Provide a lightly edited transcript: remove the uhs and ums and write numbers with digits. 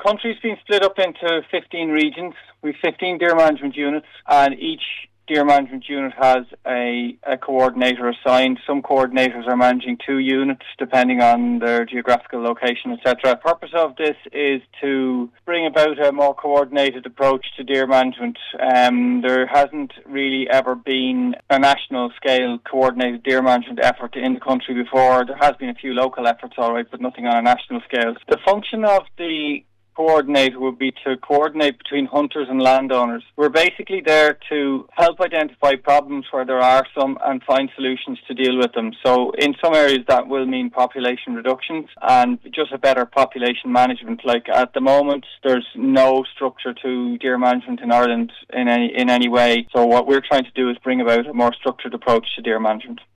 country's been split up into 15 regions. We've 15 deer management units, and each deer management unit has a coordinator assigned. Some coordinators are managing 2 units depending on their geographical location, etc. The purpose of this is to bring about a more coordinated approach to deer management. There hasn't really ever been a national scale coordinated deer management effort in the country before. There has been a few local efforts, all right, but nothing on a national scale. The function of the coordinate would be to coordinate between hunters and landowners. We're basically there to help identify problems where there are some and find solutions to deal with them. So in some areas that will mean population reductions and just a better population management. Like at the moment, there's no structure to deer management in Ireland in any way. So what we're trying to do is bring about a more structured approach to deer management.